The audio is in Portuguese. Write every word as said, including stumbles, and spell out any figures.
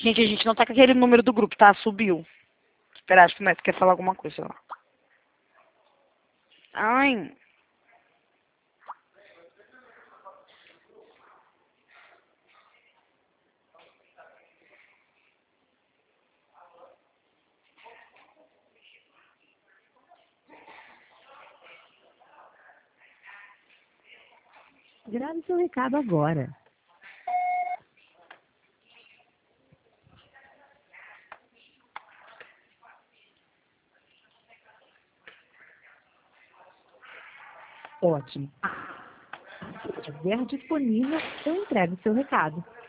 Gente, a gente não tá com aquele número do grupo, tá? Subiu. Espera, acho que o Neto quer falar alguma coisa, sei lá. Ai. Grave seu recado agora. Ótimo. Se estiver disponível, eu entrego seu recado.